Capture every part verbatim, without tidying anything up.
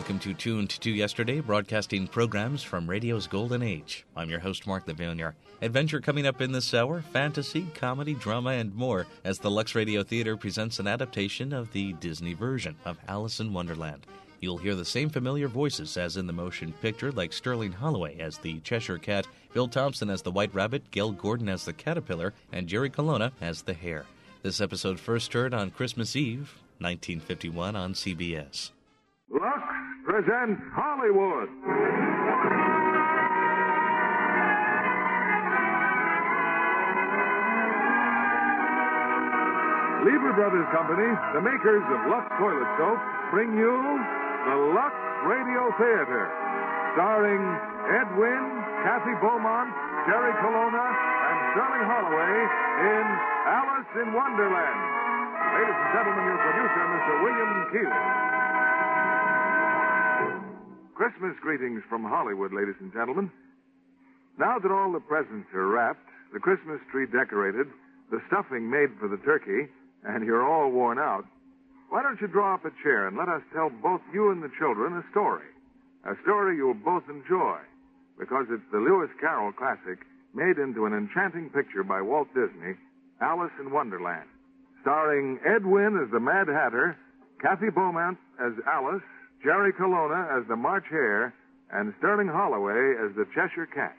Welcome to Tuned to Yesterday, broadcasting programs from radio's golden age. I'm your host, Mark Lavillier. Adventure coming up in this hour, fantasy, comedy, drama, and more, as the Lux Radio Theater presents an adaptation of the Disney version of Alice in Wonderland. You'll hear the same familiar voices as in the motion picture, like Sterling Holloway as the Cheshire Cat, Bill Thompson as the White Rabbit, Gale Gordon as the Caterpillar, and Jerry Colonna as the Hare. This episode first heard on Christmas Eve, nineteen fifty-one, on C B S. Lux presents Hollywood. Lever Brothers Company, the makers of Lux Toilet Soap, bring you the Lux Radio Theater, starring Ed Wynn, Kathy Beaumont, Jerry Colonna, and Sterling Holloway in Alice in Wonderland. Ladies and gentlemen, your producer, Mister William Keighley. Christmas greetings from Hollywood, ladies and gentlemen. Now that all the presents are wrapped, the Christmas tree decorated, the stuffing made for the turkey, and you're all worn out, why don't you draw up a chair and let us tell both you and the children a story? A story you'll both enjoy, because it's the Lewis Carroll classic made into an enchanting picture by Walt Disney, Alice in Wonderland, starring Ed Wynn as the Mad Hatter, Kathy Beaumont as Alice, Jerry Colonna as the March Hare, and Sterling Holloway as the Cheshire Cat.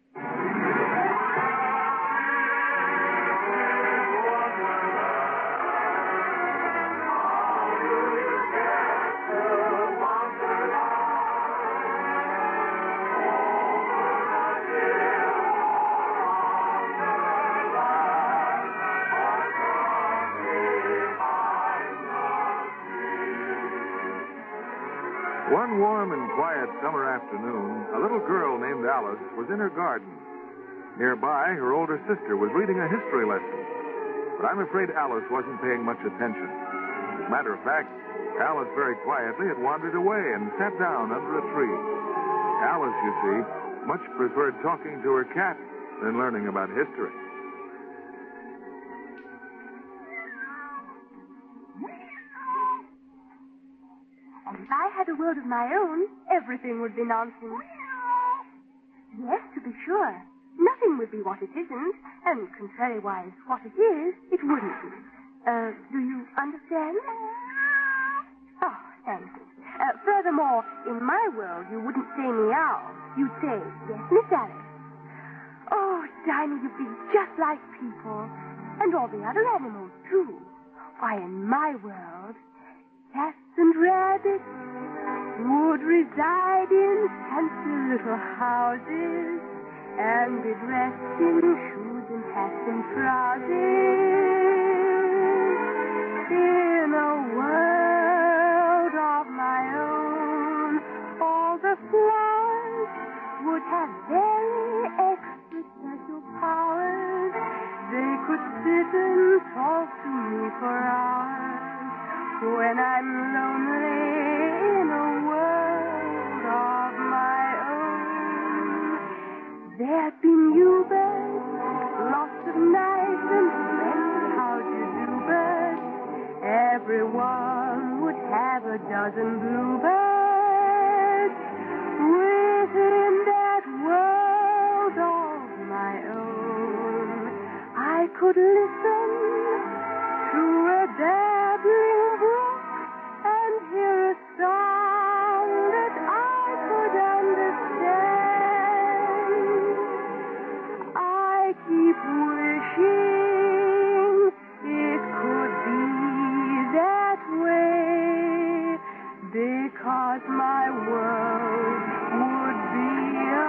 One warm and quiet summer afternoon, a little girl named Alice was in her garden. Nearby, her older sister was reading a history lesson. But I'm afraid Alice wasn't paying much attention. As a matter of fact, Alice very quietly had wandered away and sat down under a tree. Alice, you see, much preferred talking to her cat than learning about history. If I had a world of my own, everything would be nonsense. Yes, to be sure. Nothing would be what it isn't, and contrariwise, what it is, it wouldn't be. Uh, do you understand? Oh, thank you. Uh, furthermore, in my world, you wouldn't say meow. You'd say, yes, Miss Alice. Oh, Dinah, you'd be just like people. And all the other animals, too. Why, in my world, cats and rabbits would reside in fancy little houses and be dressed in shoes and hats and trousers. In a world of my own, all the flowers would have very extra special powers. They could sit and talk to me for hours. When I'm lonely in a world of my own, there'd be new birds, lots of nice and friendly how-do-do-birds. Everyone would have a dozen bluebirds. Within that world of my own, I could listen to a dabbling brook and hear a song that I could understand. I keep wishing it could be that way, because my world would be a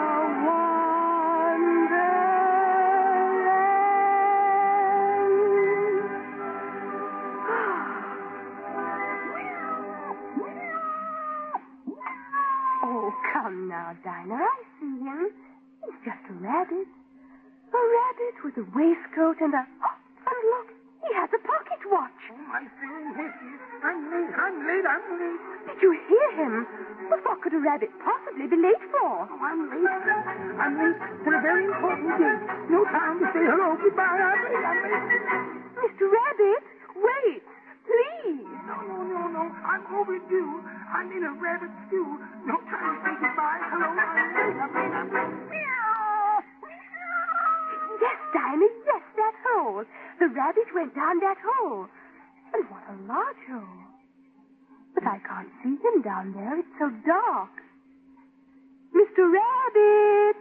Come now, Dinah, I see him. He's just a rabbit. A rabbit with a waistcoat and a... Oh, and look, he has a pocket watch. Oh, I say, yes, yes. I'm late, I'm late, I'm late. Did you hear him? But what could a rabbit possibly be late for? Oh, I'm late. I'm late for a very important date. No time to say hello, goodbye. I'm late, I'm late. Mister Rabbit, wait, please. No, no, no, no. I'm overdue. I'm in a rabbit stew. No time to say goodbye. Hello, I'm late. I'm late. I'm late. Meow. Yes, Dinah, yes, that hole. The rabbit went down that hole. And what a large hole. But I can't see him down there. It's so dark. Mister Rabbit!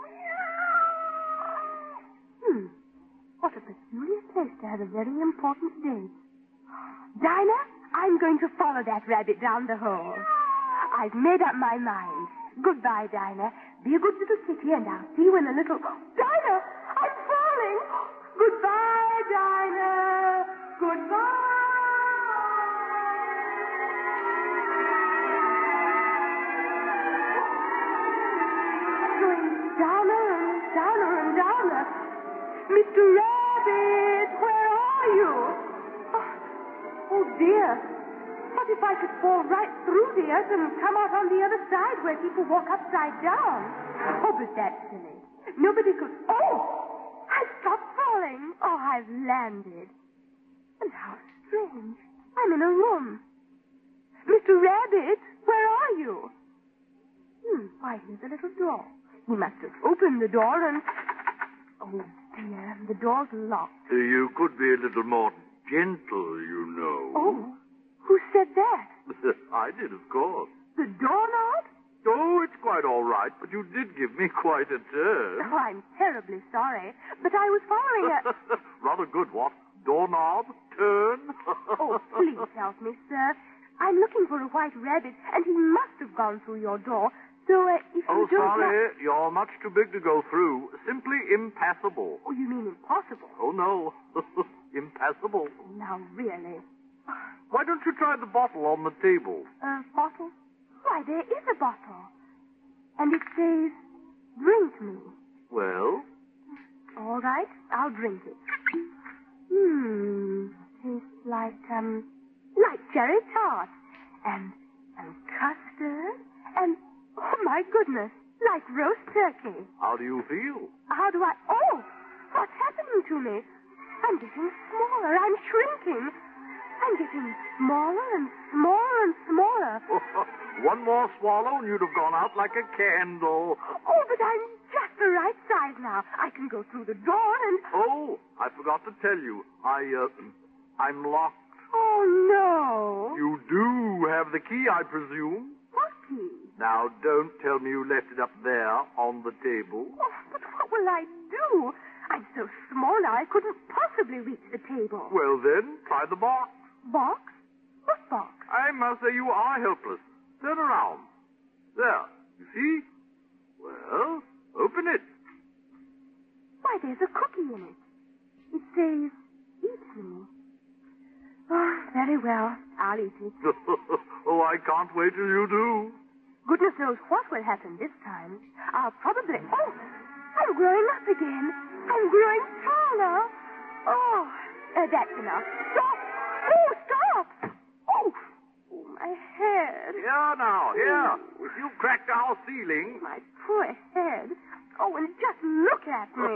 Hmm. What a peculiar place to have a very important day. Dinah, I'm going to follow that rabbit down the hole. I've made up my mind. Goodbye, Dinah. Be a good little kitty, and I'll see you in a little... Dinah! I'm falling! Goodbye, Dinah! Goodbye! Going downer and downer and downer. Mister Rabbit, where are you? Oh, oh, dear. What if I should fall right through the earth and come out on the other side where people walk upside down? Oh, but that's silly. Nobody could... Oh! I've stopped falling. Oh, I've landed. And how strange. I'm in a room. Mister Rabbit, where are you? Hmm, why, here's a little door. He must have opened the door and... Oh, dear, the door's locked. Uh, you could be a little more gentle, you know. Oh, who said that? I did, of course. The doorknob? Oh, it's quite all right, but you did give me quite a turn. Oh, I'm terribly sorry, but I was following a... Rather good, what? Doorknob? Turn? Oh, please help me, sir. I'm looking for a white rabbit, and he must have gone through your door. So, uh, if you Oh, don't... sorry. You're much too big to go through. Simply impassable. Oh, you mean impossible? Oh, no. Impassable. Now, really. Why don't you try the bottle on the table? A bottle? Why, there is a bottle. And it says, drink me. Well? All right, I'll drink it. Hmm, tastes like, um, like cherry tart. And, and custard. And, oh, my goodness, like roast turkey. How do you feel? How do I... Oh, what's happening to me? I'm getting smaller. I'm shrinking. I'm getting smaller and smaller and smaller. One more swallow and you'd have gone out like a candle. Oh, but I'm just the right size now. I can go through the door and... Oh, I forgot to tell you. I, uh, I'm locked. Oh, no. You do have the key, I presume. What key? Now, don't tell me you left it up there on the table. Oh, but what will I do? I'm so small now I couldn't possibly reach the table. Well, then, try the box. Box? What box? I must say you are helpless. Turn around. There. You see? Well, open it. Why, there's a cookie in it. It says, eat me. Oh, very well. I'll eat it. Oh, I can't wait till you do. Goodness knows what will happen this time. I'll probably... Oh, I'm growing up again. I'm growing taller. Oh, uh, that's enough. Stop! Oh, stop! Oh, oh, my head. Here now, here. If you cracked our ceiling... My poor head. Oh, and just look at me.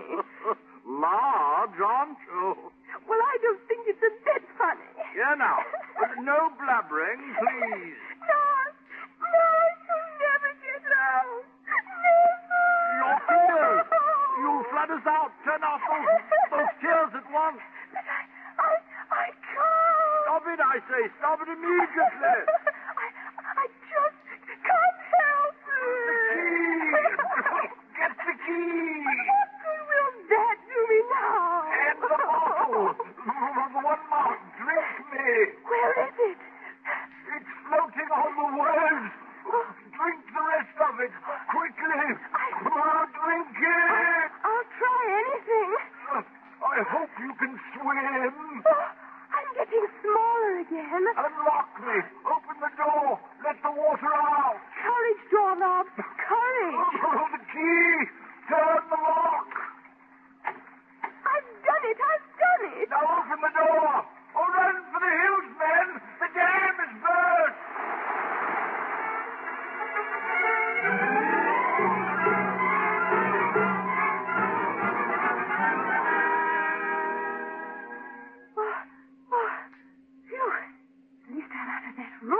Large, aren't you? Well, I don't think it's a bit funny. Here now. But no blubbering, please. No, no, I shall never get out. Never. Your tears. You'll flood us out. Turn off those, those tears at once. But I, I, I can't. Stop it, I say. Stop it immediately. I, I just can't help it. The key. Get the key. What good will that do me now? And the bottle. One more. Drink me. Where is it? It's floating on the waves. Drink the rest of it. Quickly. Oh, drink it. I'll try anything. I hope you can swim. Oh, I'm getting smaller again. Unlock me. Open the door. Let the water out. Courage, doorknob. Courage. Oh, the key. Turn the lock. I've done it. I've done it. Now open the door. Oh, run for the hills, men. The dam is burst. Oh, oh, phew. At least I'm out of that room.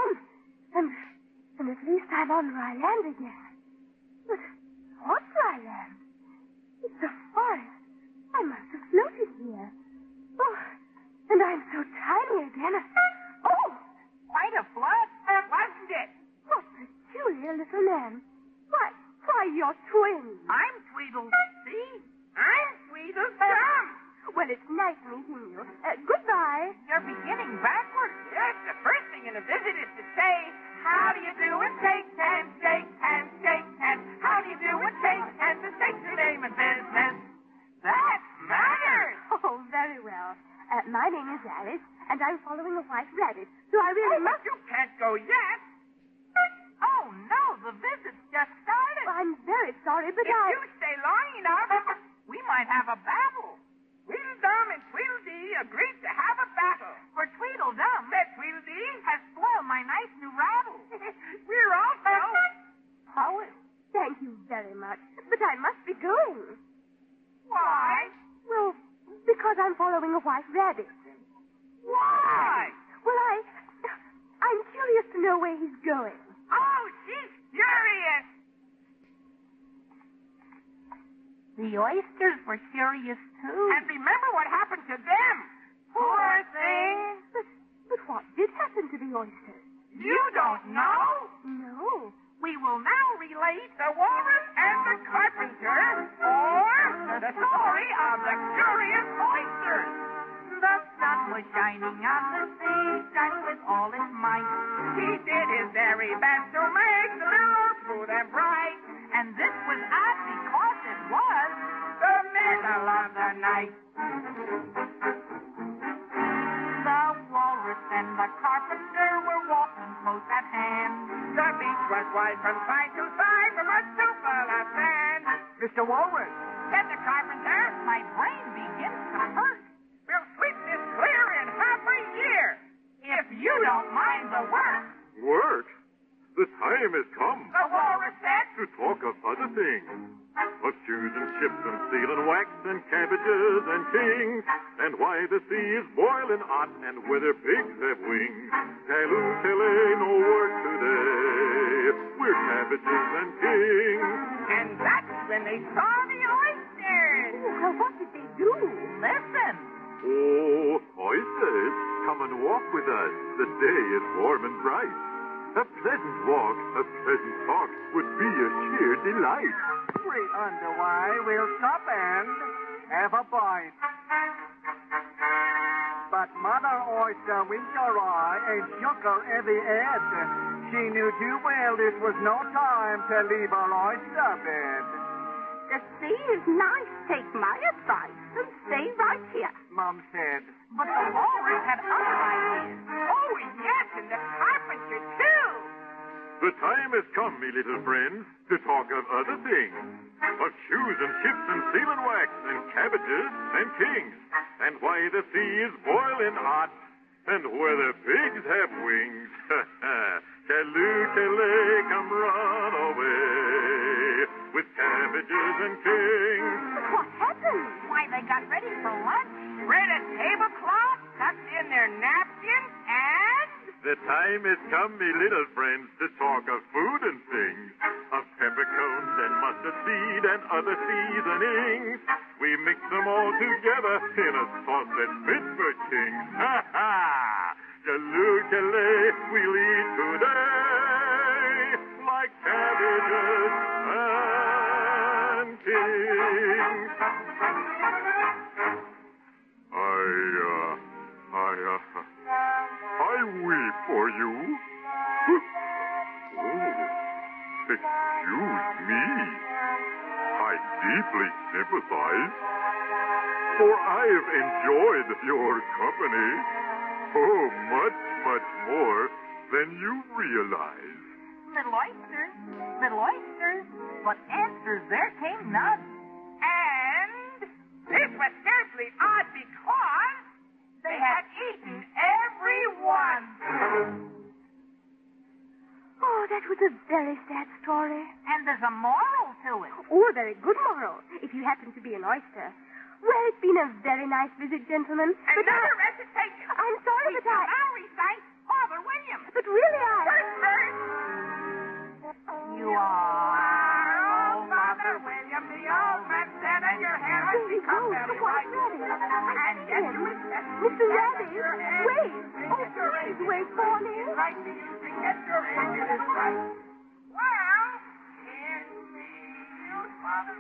I'm on dry land again. But what dry land? It's a forest. I must have floated here. Oh, and I'm so tiny again. Oh! Quite a flood, wasn't it? What peculiar little man. Why, why, you're twins. I'm Tweedledee. I'm Tweedledum. Well, it's nice meeting you. Uh, goodbye. You're beginning backwards. Yes, the first thing in a visit is to say, how do you do and shake hands, shake hands, shake hands. How do you do and shake hands and state your name and business. That matters. Oh, very well. Uh, my name is Alice, and I'm following a white rabbit, so I really Oh, but must... you can't go yet. Oh, no, the visit's just started. Oh, I'm very sorry, but If I... you stay long enough, we might have a battle. Tweedledum and Tweedledee agreed to have a battle. For Tweedledum, said Tweedledee, has spoiled my nice new rattle. We're also poets. Thank you very much, but I must be going. Why? Well, because I'm following a white rabbit. Why? Well, I... I'm curious to know where he's going. Oh, she's furious. The oysters were curious, too. And remember what happened to them. Poor things. But, but what did happen to the oysters? You don't know? No. We will now relate the walrus and the carpenter, or the story of the curious oysters. The sun was shining on the sea, shining with all its might. He did his very best to make the mirror smooth and bright. And this was odd because it was the middle of the night. The walrus and the carpenter were walking close at hand. The beach was wide from side to side from a soup full of sand. Mister Walrus. Said the carpenter, my brain begins to hurt. We'll sweep this clear in half a year, if you don't mind the work. Work? The time has come The walrus said, to talk of other things. Of shoes and ships and steel and wax and cabbages and kings. And why the sea is boiling hot and whether pigs have wings. Talloo, telle, no work today. We're cabbages and kings. and that's when they saw the oysters. Well, what did they do? Listen. Oh, oysters, come and walk with us. The day is warm and bright. A pleasant walk, a pleasant talk would be a sheer delight. We underway. We'll stop and have a bite. But Mother Oyster winked her eye and shook her heavy head. She knew too well this was no time to leave her oyster bed. The sea is nice. Take my advice and stay right here. Mom said. But the walrus had other ideas. Oh, yes, and the carpenter, too. The time has come, me little friends, to talk of other things. Of shoes and ships and seal and wax and cabbages and kings. And why the sea is boiling hot and whether pigs have wings. Talloo, telle, come run away with cabbages and kings. But what happened? Why, they got ready for lunch, spread a tablecloth, tucked in their napkins, and... The time has come, me little friends, to talk of food and things. Of peppercorns and mustard seed and other seasonings. We mix them all together in a sauce that's fit for kings. Ha ha! Talloo, telle, we'll eat today like cabbages and kings. I, uh, I, uh, I weep for you. Oh, excuse me. I deeply sympathize, for I have enjoyed your company. Oh, much, much more than you realize. Little oysters, little oysters, but answers there came none. And this was scarcely odd because they had eaten every one. Oh, that was a very sad story. And there's a moral to it. Oh, a very good moral, if you happen to be an oyster. Well, it's been a very nice visit, gentlemen. But Another I... recitation. I'm sorry, We but I... shall now recite Father William. But really, I... First verse. Rabbit, wait. Oh, please wait for me. Like to you to get your hand in his right. Well, here's me, you father.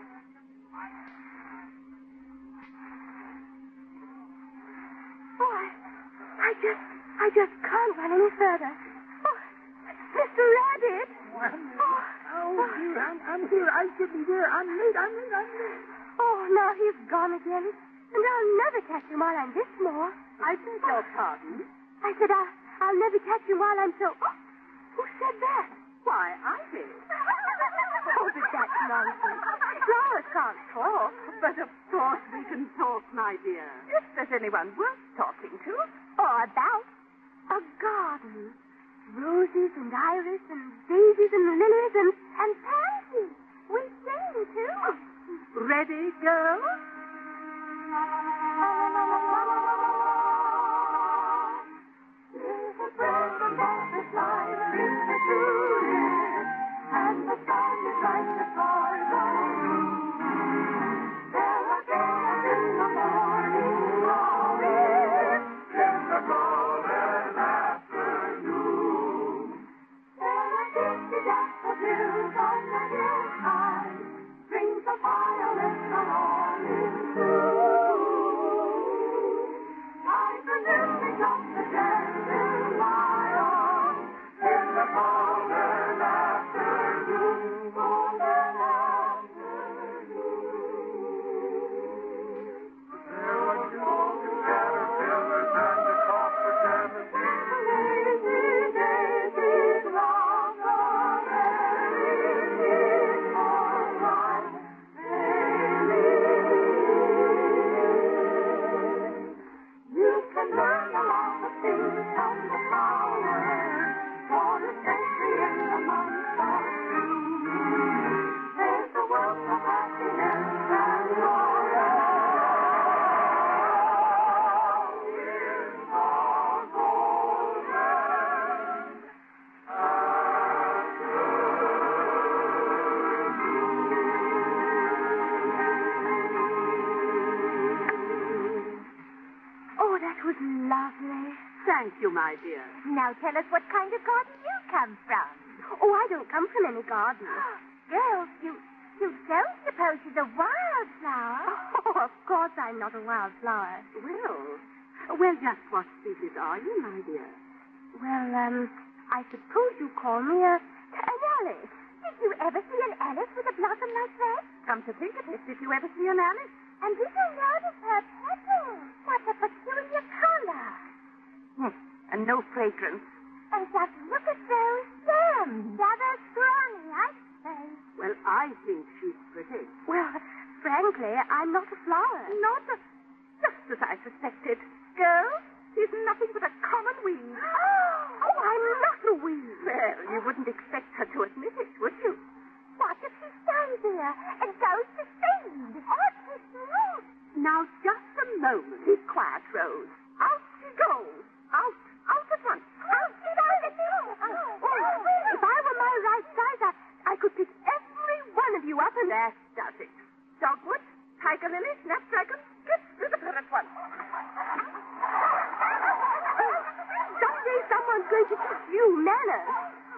Oh, I, I just, I just can't run any further. Oh, Mister Rabbit. Oh, oh dear, I'm, I'm here. I should be there. I'm late, I'm late, I'm late. Oh, now he's gone again. And I'll never catch him while I'm this small. I beg your pardon. I said I'll, I'll never catch him while I'm so... Oh, who said that? Why, I did. Oh, but that's nonsense. Flowers can't talk. But of course we can talk, my dear. If there's anyone worth talking to. Or about a garden. Roses and iris and daisies and lilies and, and pansies. We sing, too. Ready, girls? There's a bird and butterfly in the tulip, and the sun is like the stars on the roof. There are days in the morning glory, in the golden afternoon. There are misty daffodils on the hillside, strings of violets are all in bloom. Like the lilies of the dandelion, in the golden afternoon, golden afternoon. There are golden caterpillars and the copper daffodils. Lazy daisies long gone, there is more life. You can learn a lot of things from the flowers, for especially in the month of June. There's a wealth of happiness and joy. Oh, that was lovely. Thank you, my dear. Now tell us what kind of garden you come from. Oh, I don't come from any garden. Girls, you you don't suppose she's a wildflower? Oh, of course I'm not a wildflower. Well, well, just what species are you, my dear? Well, um, I suppose you call me a an Alice. Did you ever see an Alice with a blossom like that? Come to think of it, did you ever see an Alice? And did you notice her petals? What a peculiar color. Yes, and no fragrance. And just look at those stems. Rather scrawny, I'd say. Well, I think she's pretty. Well, frankly, I'm not a flower. Not a... Just as I suspected. Girl, she's nothing but a common weed. Oh, I'm not a weed. Well, you wouldn't expect her to admit it, would you? What if she stands there and goes to seed? Or to root? Now, just a moment. Be quiet, Rose. Out she goes. Out. Out at once. Out she goes. Oh, if I were my right size, I, I could pick every one of you up and... That does it. Dogwood, tiger lily, snapdragon, get rid of her at once. Someday someone's going to teach you manners.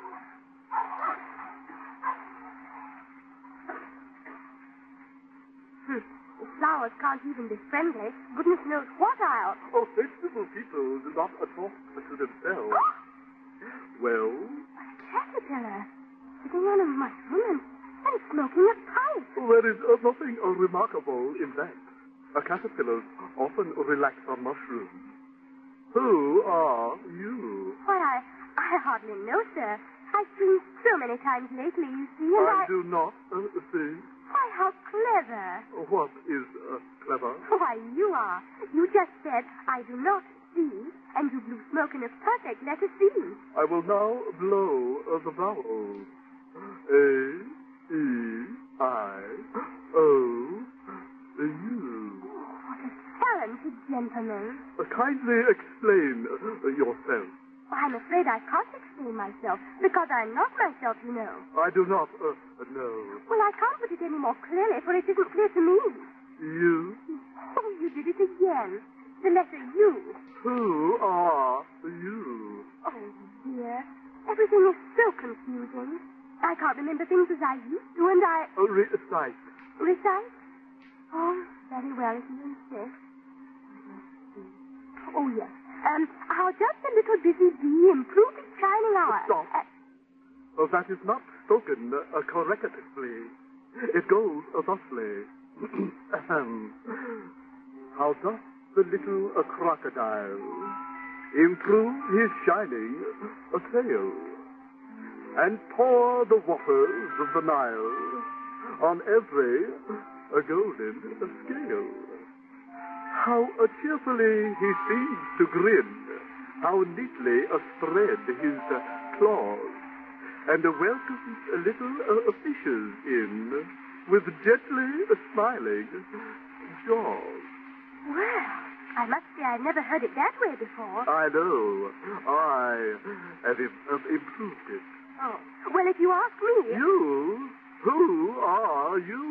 Hmm. The flowers can't even be friendly. Goodness knows what I'll... Oh, sensible people do not talk to themselves. Well? A caterpillar sitting on a mushroom and, and smoking a pipe. There is uh, nothing uh, remarkable in that. Uh, caterpillars often relax on mushrooms. Who are you? Why, I, I hardly know, sir. I've seen so many times lately, you see, and I... I do not uh, see. Why, how clever. What is uh, clever? Why, you are. You just said, I do not see, and you blew smoke in a perfect letter C. I will now blow uh, the vowels. A, E, I, O, U. What a talented gentleman. Uh, kindly explain uh, yourself. I'm afraid I can't explain myself, because I'm not myself, you know. I do not uh, know. Well, I can't put it any more clearly, for it isn't clear to me. You? Oh, you did it again. The letter U. Who are you? Oh, dear. Everything is so confusing. I can't remember things as I used to, and I... Oh, recite. Recite? Oh, very well, if you insist. Oh, yes. Um, how just a little busy bee improved its shining hour. Stop. Uh, Oh, that is not spoken uh, correctly. It goes uh, thusly. Ahem. How doth the little uh, crocodile improve his shining uh, sail and pour the waters of the Nile on every uh, golden uh, scale? How uh, cheerfully he seems to grin, how neatly uh, spread his uh, claws, and uh, welcomes uh, little uh, fishes in with gently uh, smiling jaws. well, I must say I've never heard it that way before. I know. I have im- have improved it. Oh, well, if you ask me... You? Who are you?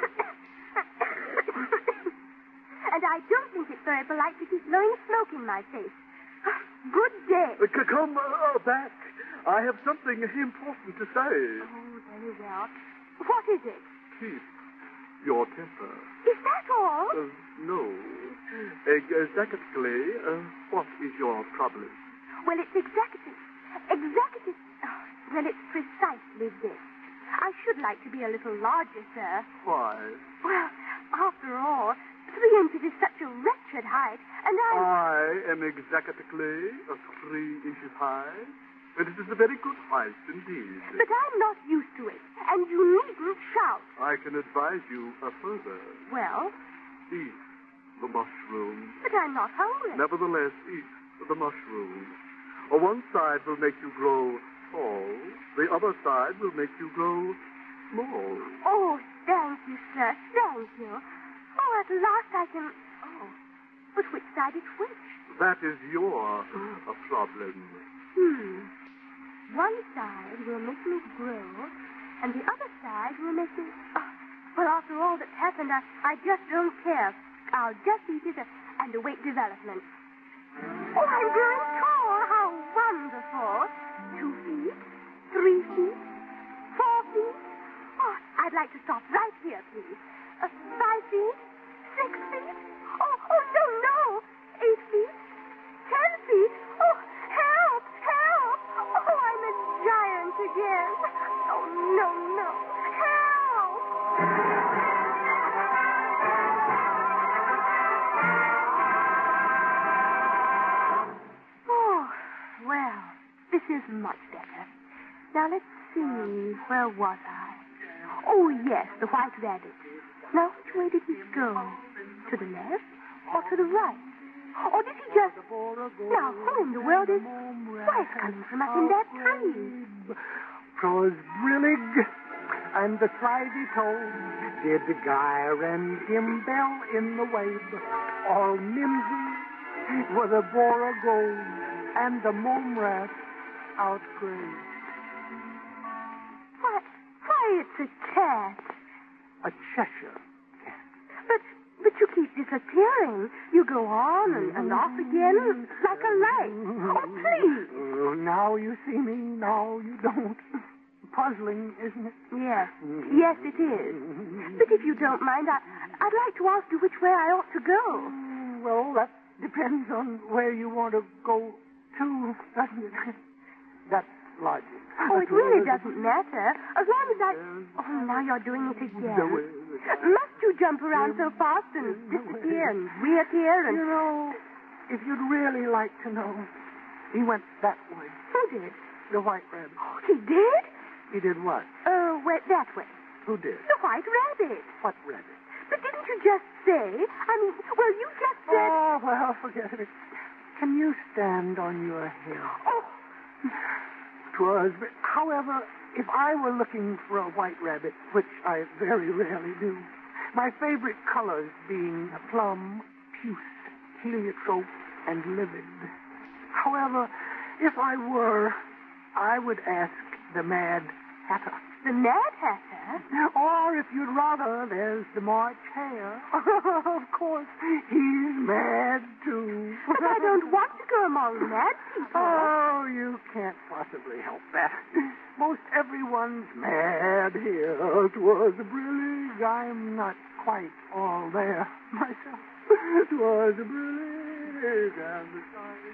And I don't think it's very polite to keep blowing smoke in my face. Good day. Uh, c- come uh, back. I have something important to say. Oh, very well. What is it? Keep your temper. Is that all? Uh, no. Ex- Exactly, uh, what is your problem? Well, it's executive. Executive. Oh, well, it's precisely this. I should like to be a little larger, sir. Why? Well, after all, three inches is such a wretched height, and I... I am exactly uh, three inches high, and it is a very good height indeed. But I'm not used to it, and you needn't shout. I can advise you uh, further. Well, Eat the mushroom. but I'm not hungry. Nevertheless, eat the mushroom. Uh, One side will make you grow tall. The other side will make you grow small. Oh, thank you, sir. Thank you. Oh, at last I can... Oh, but which side is which? That is your uh, problem. Hmm. One side will make me grow, and the other side will make me... Oh, well, after all that's happened, I, I just don't care. I'll just eat it and await development. Oh, I'm growing tall. How wonderful. Two feet, three feet, four feet. Oh, I'd like to stop right here, please. Uh, five feet, six feet. Oh, oh, no, no. Eight feet, ten feet. Oh, help, help. Oh, I'm a giant again. Oh, no, no. Help. Oh, well, this is much better. Now, let's see. Where was I? Oh, yes, the white rabbit. Now, which way did he go? To the left or to the right? Or did he just... Now, who in the world is... Why, it's coming from up in that tree. 'Twas brillig and the slithy toad did gyre and gimble in the wave. All mimsy were the boar gold and the mome rat outgrave. Why, why, it's a cat. A Cheshire cat. But, but you keep disappearing. You go on and, and off again like a light. Oh, please. Oh, now you see me, now you don't. Puzzling, isn't it? Yes, yes, it is. But if you don't mind, I, I'd like to ask you which way I ought to go. Well, that depends on where you want to go to, doesn't it? That's logic. Oh, it really doesn't matter. As long as I... Oh, now you're doing it again. Must you jump around so fast and disappear and reappear and... You know, if you'd really like to know, he went that way. Who did? The white rabbit. Oh, he did? He did what? Oh, wait, that way. Who did? The white rabbit. What rabbit? But didn't you just say? I mean, well, you just said... Oh, well, forget it. Can you stand on your head? Oh, 'Twas, however, if I were looking for a white rabbit, which I very rarely do, my favorite colors being plum, puce, heliotrope, and livid. However, if I were, I would ask the Mad Hatter. the Mad Hatter. Or, if you'd rather, there's the March Hare. Of course, he's mad, too. But I don't want to go among mad people. Oh, you can't possibly help that. Most everyone's mad here. Twas a brillig. I'm not quite all there myself. Twas a brillig and the stars.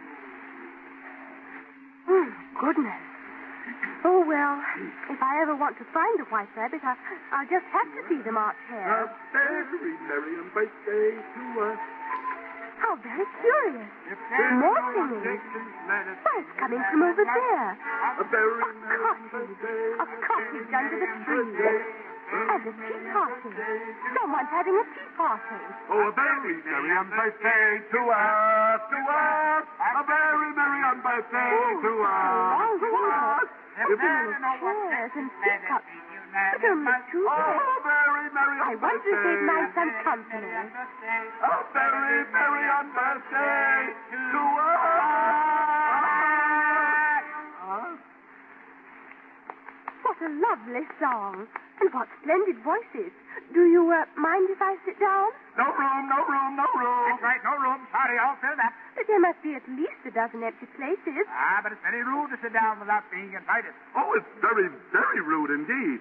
Oh, goodness. Oh, well, if I ever want to find a white rabbit, I, I'll just have to see the March Hare. A very merry birthday to us. How very curious. More singing. Why, it's coming from over there. A very A merry cottage. birthday. A cottage under the tree. And a tea party. Someone's having a tea party. Oh, a very merry birthday to us, to us. A very merry birthday to us, to us. Chairs and teacups. But only two Oh, chairs. very merry I want to birthday. save my son company. A very merry birthday to us. What a lovely song. And what splendid voices. Do you uh, mind if I sit down? No room, no room, no room. That's right, no room. Sorry, all filled up. But there must be at least a dozen empty places. Ah, but it's very rude to sit down without being invited. Oh, it's very, very rude indeed.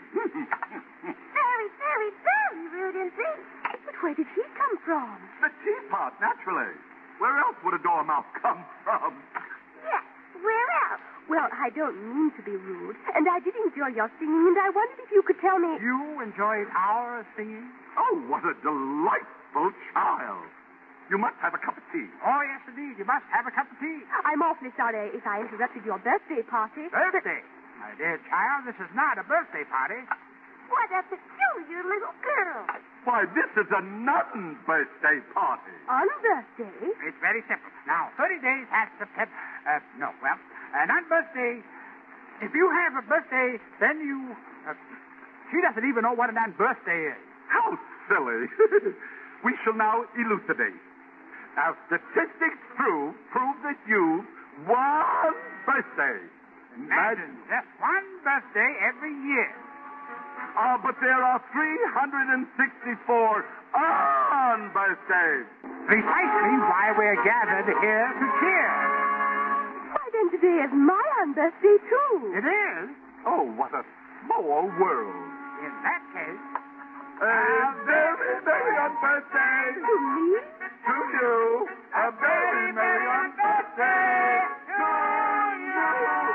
Very, very, very rude indeed. But where did he come from? The teapot, naturally. Where else would a dormouse come from? Yes, where else? Well, I don't mean to be rude, and I did enjoy your singing, and I wondered if you could tell me... You enjoyed our singing? Oh, what a delightful child. You must have a cup of tea. Oh, yes, indeed. You must have a cup of tea. I'm awfully sorry if I interrupted your birthday party. Birthday? My dear child, this is not a birthday party. What a peculiar little girl. Why, this is a nun's birthday party. On birthday? It's very simple. Now, thirty days has September. Uh, no, well, and on birthday, if you have a birthday, then you. Uh, she doesn't even know what an on birthday is. How silly. We shall now elucidate. Now, statistics prove, prove that you one birthday. Imagine just one birthday every year. Ah, but there are three hundred sixty-four on birthdays. Precisely why we're gathered here to cheer. Why, then today is my on birthday, too. It is. Oh, what a small world. In that case, A very merry on birthday To me? to you. A very merry on birthday to you.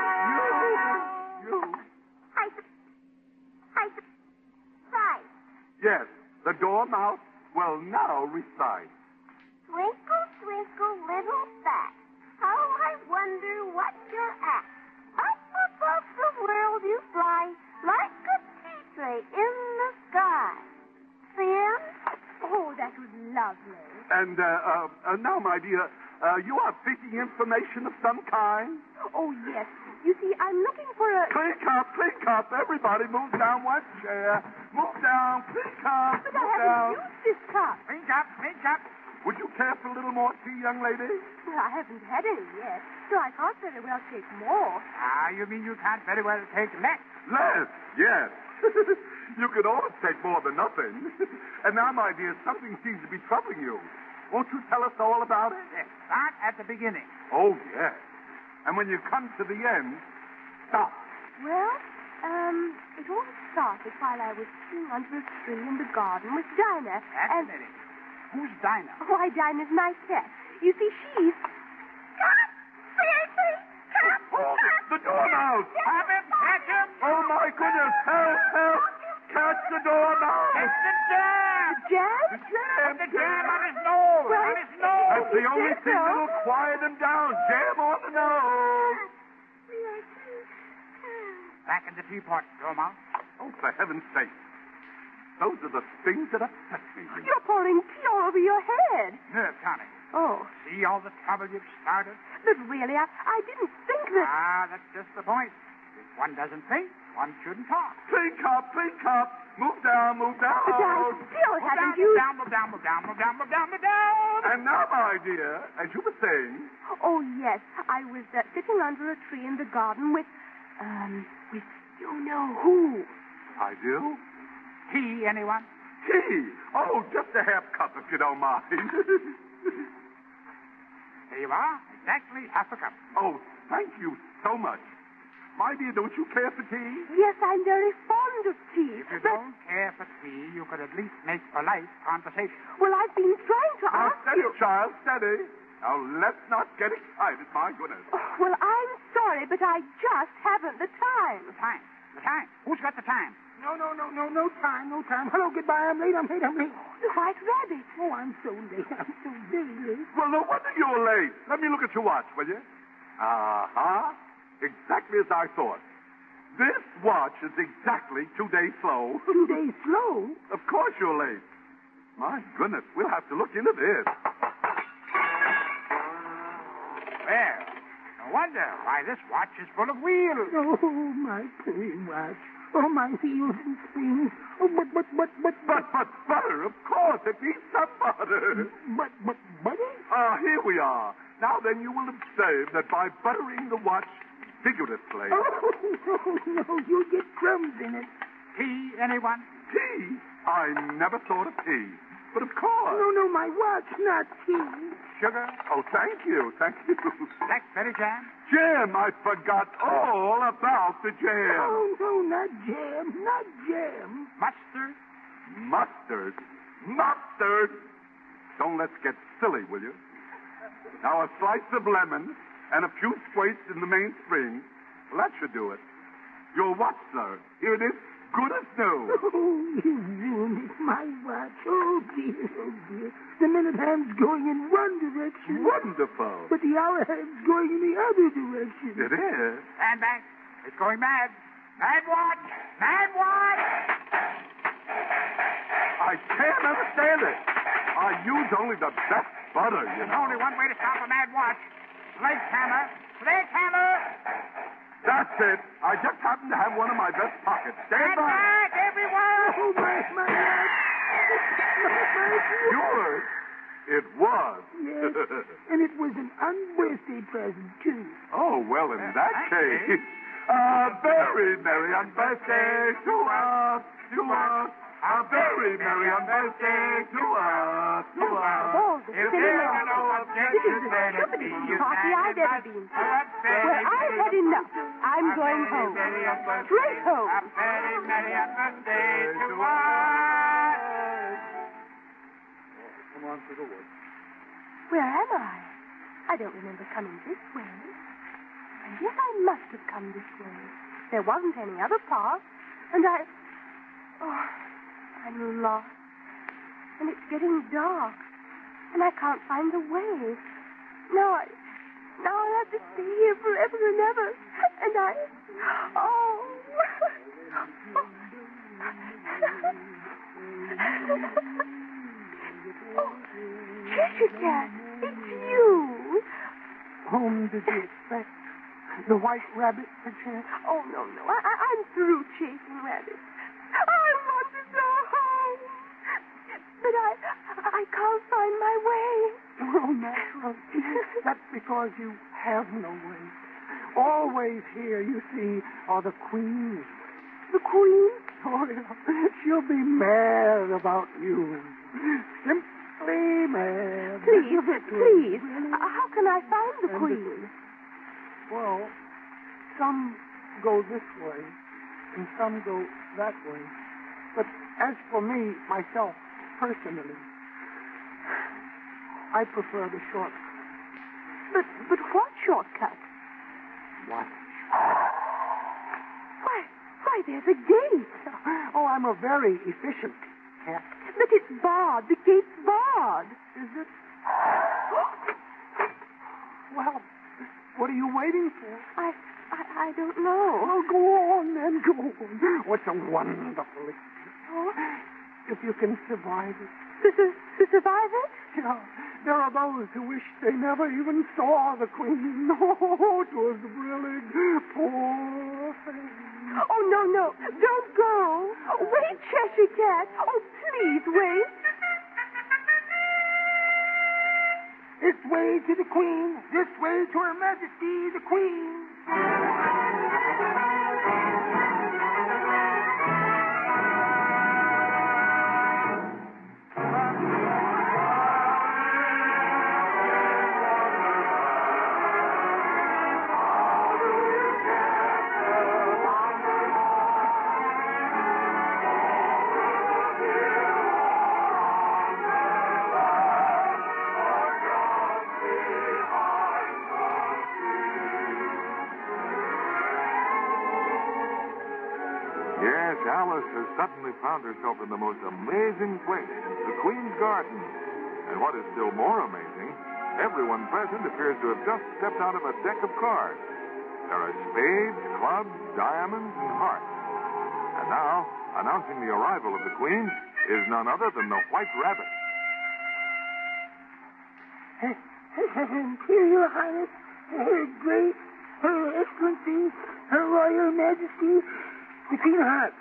You. You. I... I... Right. Yes, the dormouse will now recite. Twinkle, twinkle, little bat, how I wonder what you're at. Up above the world you fly, like a tea tray in the sky. Thin? Oh, that was lovely. And uh, uh, uh, now, my dear, uh, you are seeking information of some kind? Oh, yes. You see, I'm looking for a... Clink up, clink up. Everybody move down one chair. Move down, clink up, But I move haven't down. used this cup. pinch up, pinch up. Would you care for a little more tea, young lady? Well, I haven't had any yet, so I can't very well take more. Ah, you mean you can't very well take less? Less, yes. You could always take more than nothing. And now, my dear, something seems to be troubling you. Won't you tell us all about it? Yes, start at the beginning. Oh, yes. And when you come to the end, stop. Well, um, it all started while I was sitting under a tree in the garden with Dinah. And... Fascinating. Who's Dinah? Why, Dinah's my cat. You see, she's... Cat! Seriously? Cat! Oh, the dormouse! Have him, catch him! Oh, my goodness! Help, help! Catch the dormouse! It's the jam! Jam? Jam, The jam on his nose! Well, On his nose! That's the only Yes, thing sir. that'll quiet him down. Jam on the nose. Back in the teapot, Dormouse. Oh, for heaven's sake. Those are the things that upset me. You're pouring tea all over your head. Nerve tonic. Oh, See all the trouble you've started? but really, I, I didn't think that... Ah, that's just the point. If one doesn't think, one shouldn't talk. Clink up, clink up. Move down, move down. But I still Move haven't down, move used... down, move down, move down, move down, move down, move down. And now, my dear, as you were saying, Oh, yes, I was uh, sitting under a tree in the garden with... Um, with You know who? I do? Tea, anyone? Tea. Oh, just a half cup, if you don't mind. Here you are. Exactly half a cup. Oh, thank you so much. My dear, don't you care for tea? Yes, I'm very fond of tea. If you but... don't care for tea, you could at least make polite conversation. Well, I've been trying to Now, ask steady, you... child, steady. Now, let's not get excited, my goodness. Oh, well, I'm sorry, but I just haven't the time. The time. The time. Who's got the time? No, no, no, no, no time, no time. Hello, goodbye. I'm late, I'm late, I'm late. The White Rabbit. Oh, I'm so late. I'm so very late. Well, no wonder you're late. Let me look at your watch, will you? Uh-huh. Exactly as I thought. This watch is exactly two days slow. Two days slow? Of course you're late. My goodness, we'll have to look into this. Well, no wonder why this watch is full of wheels. Oh, my pretty watch. Oh, my wheels and springs. Oh, but, but, but, but, But, but, butter, of course. It needs some butter. but, but, butter? Ah, here we are. Now then, you will observe that by buttering the watch figuratively... Oh, no, no, you'll get crumbs in it. Tea, anyone? Tea? I never thought of tea. But of course. No, no, my watch, not tea. Sugar? Oh, thank you, thank you. Blackberry jam? Jam, I forgot all about the jam. Oh, no, not jam, not jam. Mustard? Mustard? Mustard? Don't let's get silly, will you? Now, a slice of lemon and a few squirts in the mainspring. Well, that should do it. Your watch, sir. Here it is, good as new. Oh, you ruined it, my watch. Oh, dear, oh, dear. The minute hand's going in one direction. Wonderful. But the hour hand's going in the other direction. It is. Stand back. It's going mad. Mad watch! Mad watch! I can't understand it. I use only the best butter, you There's know. only one way to stop a mad watch. Sledgehammer! Sledgehammer! That's it. I just happen to have one in my vest pocket. Stand Stand by. back, everyone! Oh, my, my watch. Yours? It was. Yes, and it was an unbirthday present, too. Oh, well, in that case, a very merry unbirthday to us, to us. A very merry unbirthday to us, to us. Oh, the If silly there man. are no This is the objections, let it be stupidest party I've ever been to. Well, I've had enough. I'm going home. Straight home. A very merry unbirthday to us! Come on to the woods. Where am I? I don't remember coming this way. And yes, I must have come this way. There wasn't any other path. And I... Oh, I'm lost. And it's getting dark. And I can't find the way. Now I... Now I have to stay here forever and ever. And I... Oh... Oh, Cheshire Cat, it's you. Whom did you expect? The White Rabbit, perchance? Oh, no, no. I, I, I'm through chasing rabbits. I want to go home. But I, I can't find my way. Oh, natural. That's because you have no way. Always here, you see, are the queens. The Queen? Oh, yeah. She'll be mad about you. Simply mad. Please, please. Uh, how can I find the Queen? Well, some go this way, and some go that way. But as for me, myself, personally, I prefer the shortcut. But, but what shortcut? What? Why, why, there's a gate. Oh, I'm a very efficient cat. But it's barred. The gate's barred. Is it? Well, what are you waiting for? I, I, I don't know. Oh, go on, then, go on. What's a wonderful experience. Oh, If you can survive it. to, to, to survive it? Yeah, there are those who wish they never even saw the Queen. Oh, it was thrilling. Poor thing. Oh, no, no. Don't go. Oh, wait, Cheshire Cat. Oh, please wait. This way to the Queen. This way to Her Majesty the Queen. Alice has suddenly found herself in the most amazing place, the Queen's Garden. And what is still more amazing, everyone present appears to have just stepped out of a deck of cards. There are spades, clubs, diamonds, and hearts. And now, announcing the arrival of the Queen, is none other than the White Rabbit. Imperial Highness, Her Great, Her Excellency, Her Royal Majesty, the Queen of Hearts.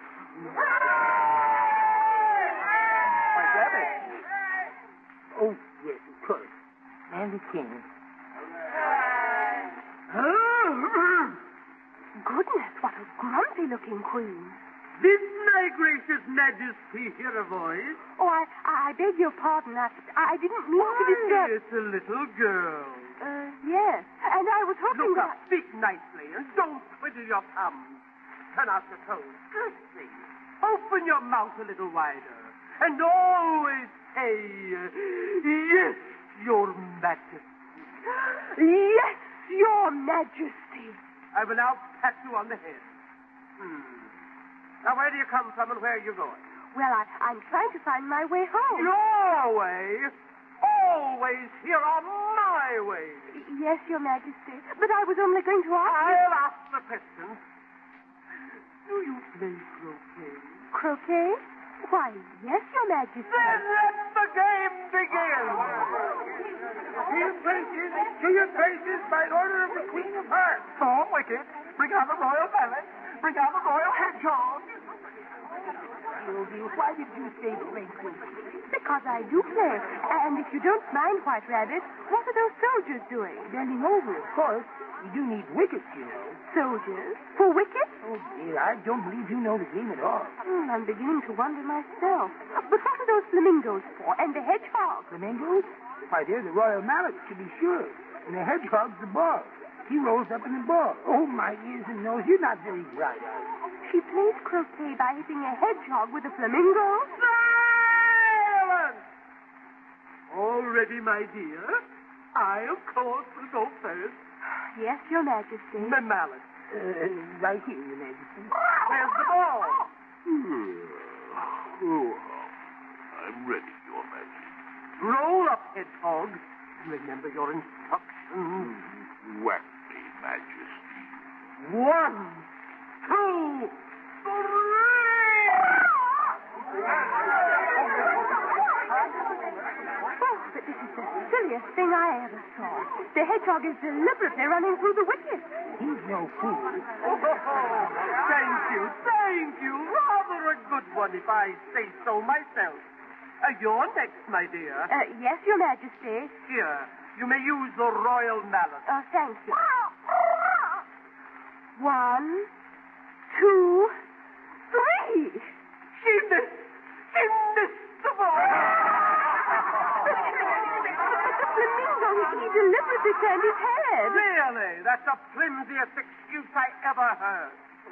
White Rabbit. Oh, yes, of course. And the King. Goodness, what a grumpy-looking queen. Did my gracious Majesty hear a voice? Oh, I, I beg your pardon. I, I didn't mean to disturb... It's a little girl. Uh, yes. And I was hoping Look that... up, speak nicely, and don't twiddle your thumbs. Turn out your toes. Curtsy. Open your mouth a little wider. And always say, yes, Your Majesty. Yes, Your Majesty. I will now pat you on the head. Hmm. Now, where do you come from and where are you going? Well, I, I'm trying to find my way home. Your way? Always here on my way. Yes, Your Majesty. But I was only going to ask you... I'll ask the question. Do you play croquet? Croquet? Why, yes, Your Majesty. Then let the game begin. To your places, to your places, by order of the Queen of Hearts. Oh, wicked. Bring out the royal mallet. Bring out the royal hedgehog. Sylvia, why did you say play croquet? Because I do play. And if you don't mind, White Rabbit, what are those soldiers doing? Bending over, of course. You do need wickets, you know. Soldiers? For wickets? Oh, dear, I don't believe you know the game at all. Hmm, I'm beginning to wonder myself. But what are those flamingos for? And the hedgehog? Flamingos? Why, they're the royal mallets, to be sure. And the hedgehog's the ball. He rolls up in the ball. Oh, my ears and nose, you're not very bright, are you? She plays croquet by hitting a hedgehog with a flamingo? Silence! All ready, my dear? I, of course, will go first. Yes, Your Majesty. The mallet. Uh, right here, Your Majesty. Where's the ball? Oh, I'm ready, Your Majesty. Roll up, hedgehog. Remember your instructions. Whack me, Majesty. One, two, Oh, but this is the silliest thing I ever saw. The hedgehog is deliberately running through the wicket. He's no fool. Oh, thank you, thank you. Rather a good one, if I say so myself. Uh, you're next, my dear. Uh, yes, Your Majesty. Here, you may use the royal mallet. Oh, thank you. One, two, three. She missed. She missed the ball. But the flamingo, he, he deliberately turned his head. Really? That's the flimsiest excuse I ever heard.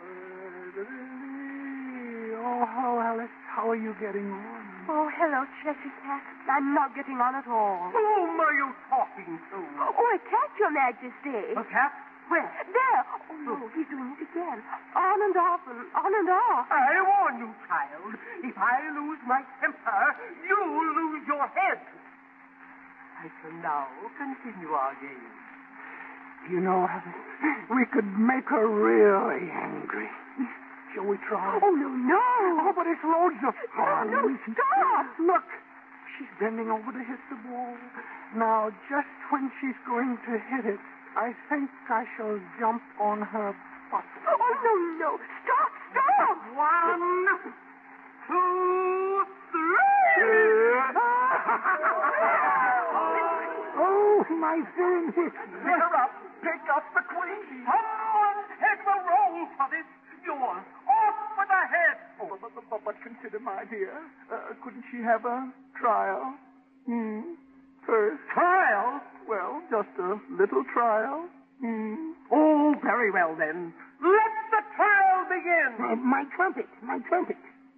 Oh, hello, Alice. How are you getting on? Oh, hello, Cheshire Cat. I'm not getting on at all. Whom are you talking to? Oh, a cat, Your Majesty. A cat? Where? There. Oh, no, he's doing it again. On and off and on and off. I warn you, child. If I lose my temper, you'll lose your head. I can now continue our game. You know, Alice, we could make her really angry. Shall we try? Oh, no, no. Oh, but it's loads of fun. No, no, stop. Look, she's bending over to hit the ball. Now, just when she's going to hit it, I think I shall jump on her butt. Oh, no, no. Stop, stop. One, two, three. Oh, my fin hit. Pick her up. Pick up the queen. Someone take the roll for this. Yours. Off with the head. Oh, but, but, but, but consider, my dear, uh, couldn't she have a trial? Hmm? First? Trial? Well, just a little trial. Hmm? Oh, very well, then. Let the trial begin. Uh, my trumpet, my trumpet.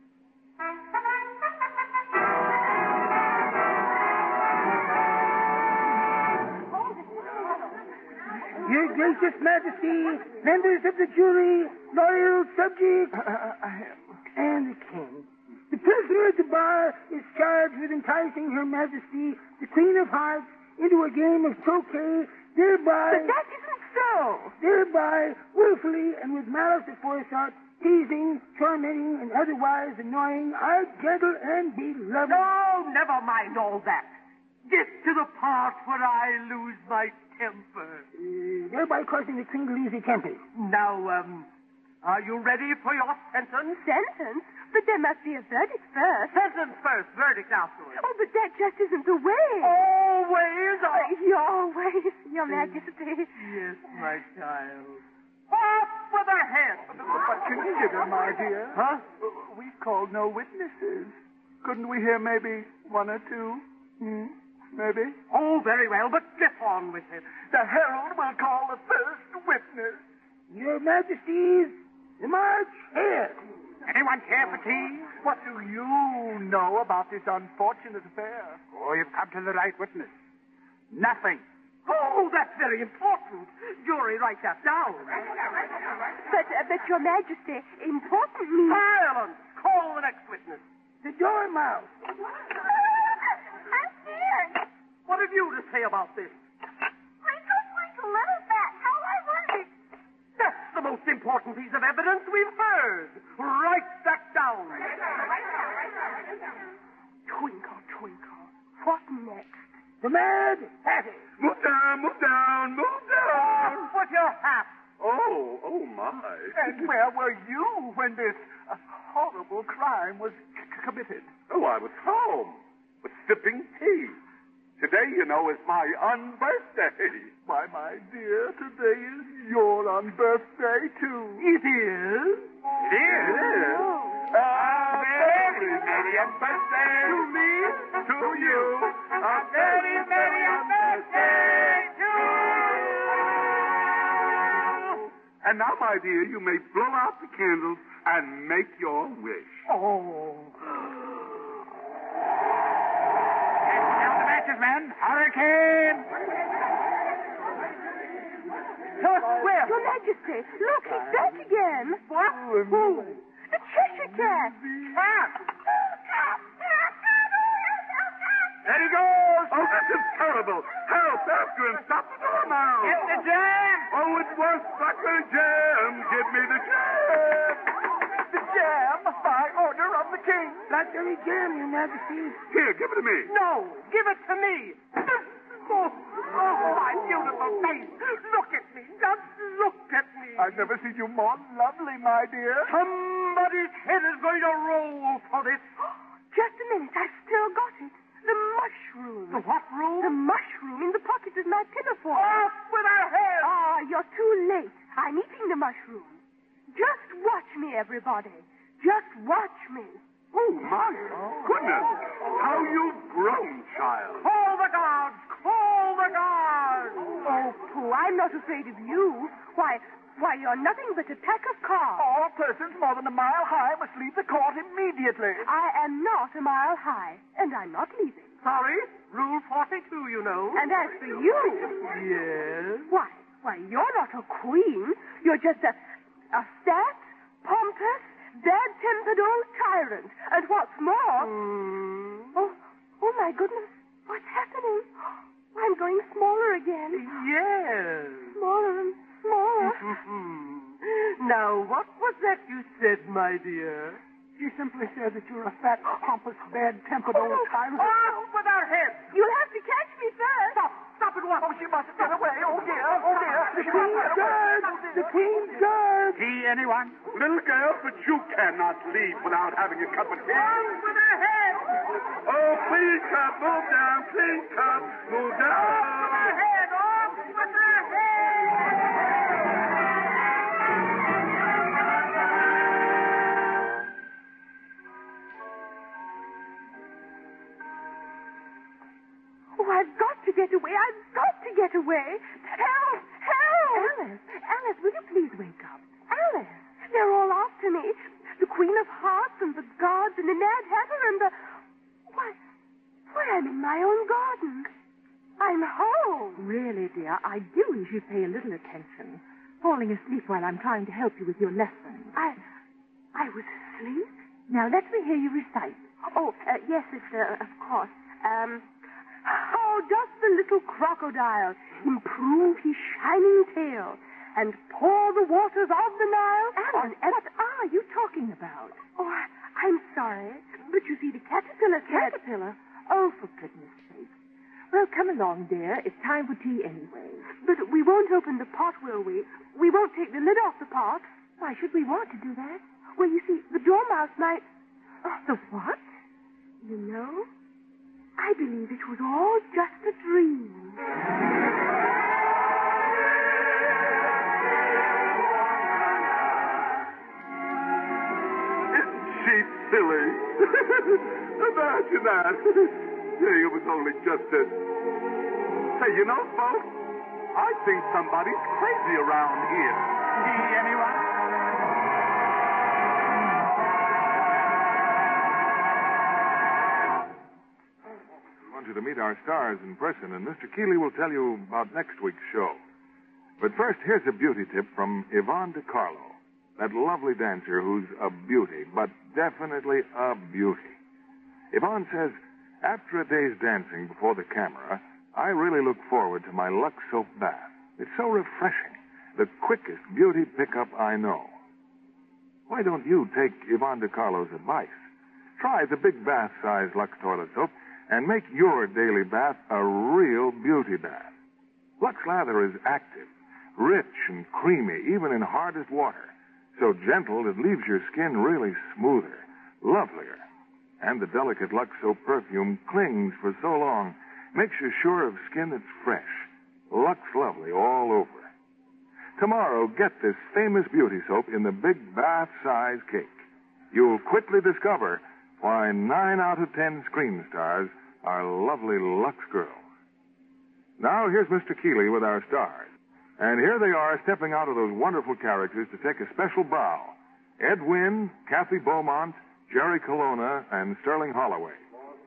Your Gracious Majesty, members of the jury, loyal subjects. Uh, I, and the king. The prisoner at the bar is charged with enticing Her Majesty, the Queen of Hearts, into a game of croquet, thereby... But that isn't so. Thereby, willfully and with malice aforethought, teasing, tormenting, and otherwise annoying our gentle and beloved... No, never mind all that. Get to the part where I lose my temper. Uh, thereby causing the king to lose his temper. Now, um, are you ready for your sentence? Sentence? But there must be a verdict first. Sentence first, verdict afterwards. Oh, but that just isn't the way. Always. Uh, your ways, Your Majesty. Yes, my child. Off with her head. But consider, my dear. Huh? We've called no witnesses. Couldn't we hear maybe one or two? Hmm? Maybe? Oh, very well, but get on with it. The herald will call the first witness. Your Majesties, the march here. Anyone care for tea? What do you know about this unfortunate affair? Oh, you've come to the right witness. Nothing. Oh, that's very important. Jury, write that down. But, uh, but, Your Majesty, important means... Silence! Call the next witness. The Dormouse. I'm scared. What have you to say about this? Twinkle, twinkle, little bat, how I wonder. That's the most important piece of evidence we've heard. Write that down. Twinkle, twinkle. What next? The Mad Hatter. Move down, move down, move down. Put your hat. Oh, oh, my. And where were you when this uh, horrible crime was c- committed? Oh, I was home. Was sipping tea. Today, you know, is my unbirthday. Why, my dear, today is your unbirthday, too. It is? It is. A very merry unbirthday to me, to you. A very merry unbirthday to you. And now, my dear, you may blow out the candles and make your wish. Oh. Down the matches, men. Hurricane. Just where? Your Majesty, look, he's back again. What? Who? The Cheshire Cat. Cat. There he goes. Oh, this is terrible. Help, after him. Stop the door now. Get the jam. Oh, it was Sucker Jam. Give me the jam. The jam by order of the king. Blackberry jam, Your Majesty. Here, give it to me. No, give it to me. Oh, oh, my beautiful face. Look at me. Just look at me. I've never seen you more lovely, my dear. Somebody's head is going to roll for this. Just a minute, I've still got it. The mushroom. The what room? The mushroom in the pocket of my pinafore. Off with her head. Ah, you're too late. I'm eating the mushroom. Just watch me, everybody. Just watch me. Oh, my goodness. How you've grown, child. Call the guards. Call the guards. Oh, Pooh, I'm not afraid of you. Why, why, you're nothing but a pack of cards. All persons more than a mile high must leave the court immediately. I am not a mile high, and I'm not leaving. Sorry? Rule forty-two, you know. And as for you, Yes? why, why, you're not a queen. You're just a, a fat, pompous, bad-tempered old tyrant. And what's more... Mm. Oh, oh, my goodness. What's happening? I'm going smaller again. Yes. Smaller and smaller. Now, what was that you said, my dear? She simply said that you're a fat, pompous, bad-tempered old tyrant. Off with her head. You'll have to catch me first. Stop. Stop at once. Oh, she must get away. Oh, dear. Oh, dear. The Queen's Guard! The Queen's Guard! Tea, anyone? Little girl, but you cannot leave without having a cup of tea. Off with her head. Oh, please, cup, move down. Please, cup, move Off with down. her head. Off with her head. Oh, I've got to get away. I've got to get away. Help! Help! Alice, Alice, will you please wake up? Alice, they're all after me. The Queen of Hearts and the guards and the Mad Hatter and the... Why, why, I'm in my own garden. I'm home. Really, dear, I do wish you'd pay a little attention. Falling asleep while I'm trying to help you with your lesson. I... I was asleep? Now, let me hear you recite. Oh, uh, yes, sister, of course. Um, how doth the little crocodile improve his shining tail and pour the waters of the Nile? Alice, what are you talking about? Oh, I, I'm sorry, but you see, the caterpillar said... Caterpillar? Oh, for goodness sake. Well, come along, dear. It's time for tea anyway. But we won't open the pot, will we? We won't take the lid off the pot. Why should we want to do that? Well, you see, the dormouse might... Oh, the what? You know, I believe it was all just a dream. Isn't she silly? Imagine that. Hey, it was only just a... Say, you know, folks, I think somebody's crazy around here. See anyone? We want you to meet our stars in person, and Mister Keeley will tell you about next week's show. But first, here's a beauty tip from Yvonne DiCarlo, that lovely dancer who's a beauty, but definitely a beauty. Yvonne says, after a day's dancing before the camera, I really look forward to my Lux soap bath. It's so refreshing. The quickest beauty pickup I know. Why don't you take Yvonne DiCarlo's advice? Try the big bath-size Lux toilet soap and make your daily bath a real beauty bath. Lux lather is active, rich and creamy, even in hardest water. So gentle it leaves your skin really smoother, lovelier. And the delicate Lux soap perfume clings for so long, makes you sure of skin that's fresh. Lux Lovely all over. Tomorrow, get this famous beauty soap in the big bath-size cake. You'll quickly discover why nine out of ten screen stars are lovely Lux girls. Now, here's Mister Keeley with our stars. And here they are stepping out of those wonderful characters to take a special bow. Ed Wynn, Kathy Beaumont, Jerry Colonna, and Sterling Holloway.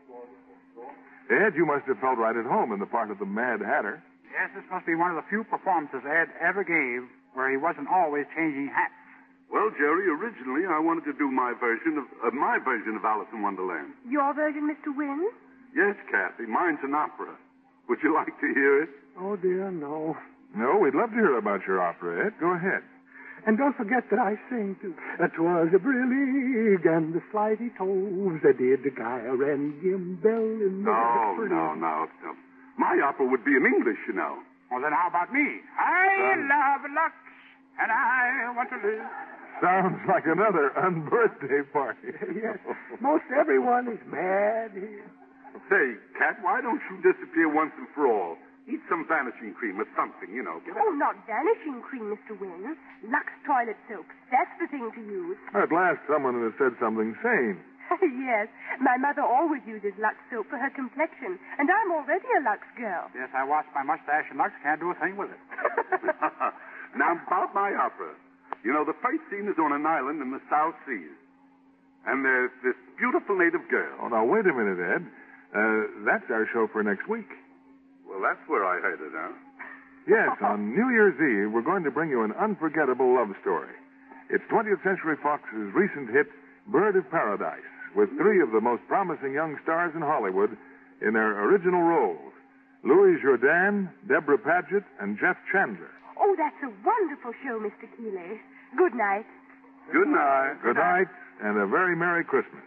Ed, you must have felt right at home in the part of the Mad Hatter. Yes, this must be one of the few performances Ed ever gave where he wasn't always changing hats. Well, Jerry, originally I wanted to do my version of uh, my version of Alice in Wonderland. Your version, Mister Wynn? Yes, Kathy. Mine's an opera. Would you like to hear it? Oh, dear, no. No, we'd love to hear about your opera, Ed. Go ahead. And don't forget that I sing, too. It was a brillig and the slidey toves that did the gyre and gimbal in the... No, no, no, no. My opera would be in English, you know. Well, then how about me? I um, love Lux, and I want to live. Sounds like another unbirthday party. Yes, most everyone is mad here. Say, Kat, why don't you disappear once and for all? Eat some vanishing cream or something, you know. Get oh, out. not vanishing cream, Mister Wynn. Lux toilet soap. That's the thing to use. At last, someone has said something sane. Yes, my mother always uses Lux soap for her complexion, and I'm already a Lux girl. Yes, I wash my mustache, and Lux can't do a thing with it. Now, about my opera. You know, the first scene is on an island in the South Seas. And there's this beautiful native girl. Oh, now, wait a minute, Ed. Uh, that's our show for next week. Well, that's where I heard it, huh? Yes, on New Year's Eve, we're going to bring you an unforgettable love story. It's twentieth Century Fox's recent hit, Bird of Paradise, with three of the most promising young stars in Hollywood in their original roles. Louis Jourdan, Deborah Paget, and Jeff Chandler. Oh, that's a wonderful show, Mister Keeley. Good night. Good night. Good night, and a very Merry Christmas.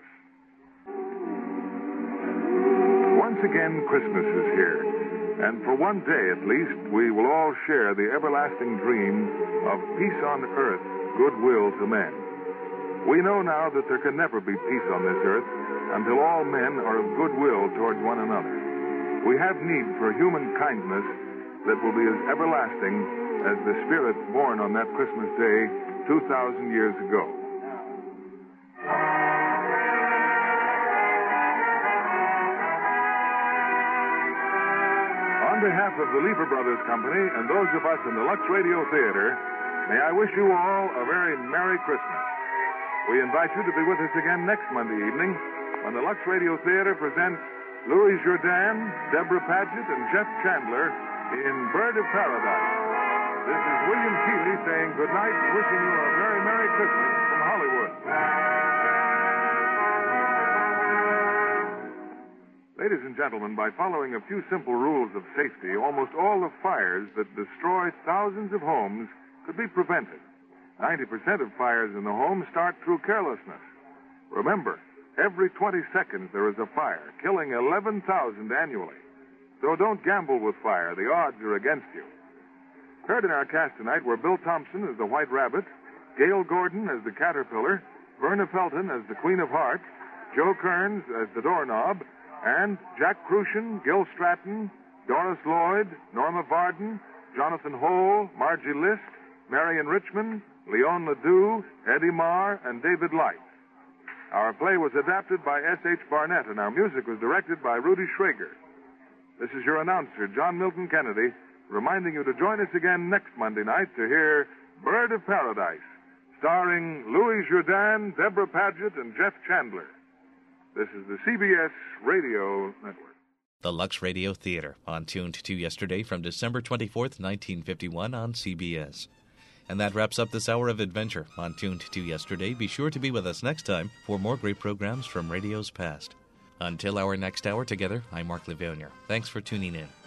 Once again, Christmas is here. And for one day at least, we will all share the everlasting dream of peace on earth, goodwill to men. We know now that there can never be peace on this earth until all men are of goodwill towards one another. We have need for human kindness that will be as everlasting as the spirit born on that Christmas day two thousand years ago. On behalf of the Lever Brothers Company and those of us in the Lux Radio Theater, may I wish you all a very Merry Christmas. We invite you to be with us again next Monday evening when the Lux Radio Theater presents Louis Jourdan, Deborah Paget, and Jeff Chandler in Bird of Paradise. This is William Keeley saying good night and wishing you a very Merry Christmas from Hollywood. Ladies and gentlemen, by following a few simple rules of safety, almost all the fires that destroy thousands of homes could be prevented. ninety percent of fires in the home start through carelessness. Remember, every twenty seconds there is a fire, killing eleven thousand annually. So don't gamble with fire. The odds are against you. Heard in our cast tonight were Bill Thompson as the White Rabbit, Gail Gordon as the Caterpillar, Verna Felton as the Queen of Hearts, Joe Kearns as the Doorknob, and Jack Crucian, Gil Stratton, Doris Lloyd, Norma Varden, Jonathan Hole, Margie List, Marion Richmond, Leon Ledoux, Eddie Marr, and David Light. Our play was adapted by S H Barnett, and our music was directed by Rudy Schrager. This is your announcer, John Milton Kennedy, reminding you to join us again next Monday night to hear Bird of Paradise, starring Louis Jourdain, Deborah Paget, and Jeff Chandler. This is the C B S Radio Network. The Lux Radio Theater, on Tuned to Yesterday from December twenty-fourth, nineteen fifty-one on C B S. And that wraps up this hour of adventure on Tuned to Yesterday. Be sure to be with us next time for more great programs from radio's past. Until our next hour together, I'm Mark Levonier. Thanks for tuning in.